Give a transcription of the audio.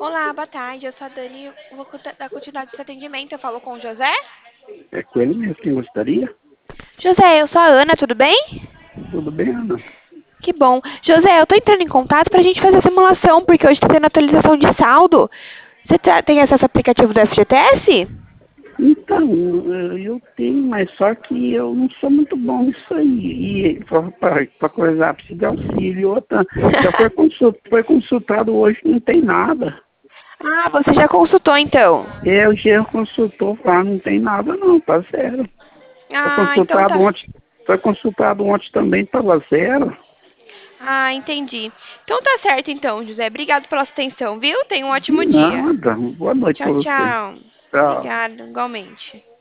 Olá, boa tarde. Eu sou a Dani. Vou dar continuidade desse atendimento. Eu falo com o José? É com ele mesmo que gostaria. José, eu sou a Ana, tudo bem? Tudo bem, Ana? Que bom. José, eu tô entrando em contato pra gente fazer a simulação, porque hoje tá tendo atualização de saldo. Você tem acesso ao aplicativo do FGTS? Então, eu tenho, mas só que eu não sou muito bom nisso aí. E para coisar, precisa de auxílio. Outra, já foi consultado hoje, não tem nada. Ah, você já consultou então? O Jean consultou, lá não tem nada não, tá zero. Foi Ah, então consultado tá. ontem, foi consultado ontem também, estava zero. Ah, entendi. Então tá certo então, José. Obrigado pela sua atenção, viu? Tenha um De ótimo dia. nada. Boa noite Tchau, para você. tchau. Tchau. Obrigada, igualmente.